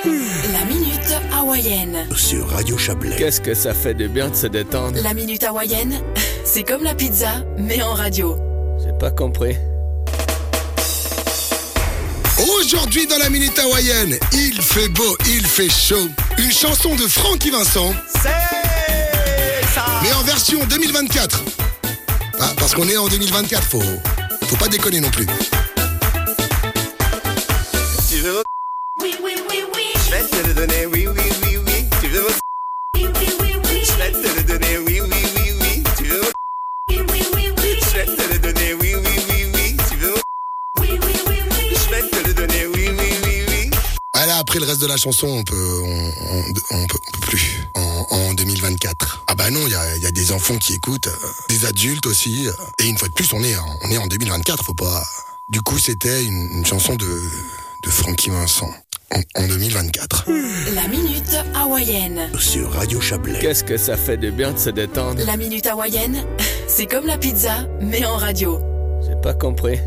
La minute hawaïenne. Sur Radio Chablais. Qu'est-ce que ça fait de bien de se détendre. La minute hawaïenne, c'est comme la pizza, mais en radio. J'ai pas compris. Aujourd'hui dans la minute hawaïenne, il fait beau, il fait chaud. Une chanson de Francky Vincent. C'est ça. Mais en version 2024. Ah, parce qu'on est en 2024, faut pas déconner non plus. Tu veux mon... Oui, oui, oui, oui. Je vais te le donner, oui, oui, oui, oui. Tu veux mon... Oui, oui, oui, oui. Je vais te le donner, oui, oui, oui, oui. Tu veux mon... Oui, oui, oui, oui. Je vais te le donner, oui, oui, oui, oui. Tu veux mon... Oui, oui, oui, oui. Je vais te le donner, oui, oui, oui, oui. Ah là, après le reste de la chanson, on peut plus. En 2024. Ah bah non, il y a des enfants qui écoutent, des adultes aussi. Et une fois de plus, on est en 2024, faut pas... Du coup, c'était une chanson de Francky Vincent. En 2024. La minute hawaïenne. Sur Radio Chablais. Qu'est-ce que ça fait de bien de se détendre. La minute hawaïenne, c'est comme la pizza, mais en radio. J'ai pas compris.